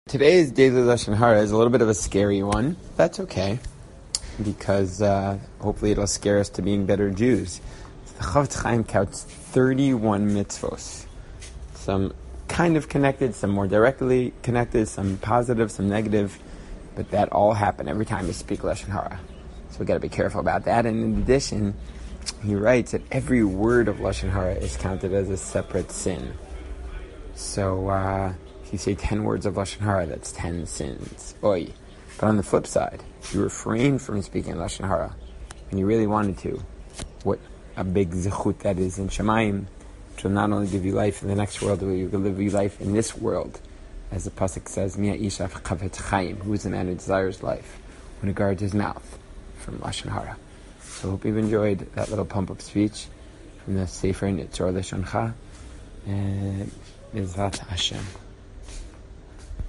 Today's daily Lashon Hara is a little bit of a scary one. That's okay, because hopefully it'll scare us to being better Jews. The Chofetz Chaim counts 31 mitzvos. Some kind of connected, some more directly connected, some positive, some negative, but that all happen every time you speak Lashon Hara. So we got to be careful about that. And in addition, he writes that every word of Lashon Hara is counted as a separate sin. So, if you say 10 words of Lashon Hara, that's 10 sins. Oy. But on the flip side, if you refrain from speaking Lashon Hara, and you really wanted to, what a big zechut that is in Shemayim, which will not only give you life in the next world, but will give you life in this world. As the pasuk says, Mia isha chavetz chaim, who is the man who desires life, when he guards his mouth from Lashon Hara. So I hope you've enjoyed that little pump-up speech from the Sefer Nitzor Leshoncha, and Mizrat Hashem.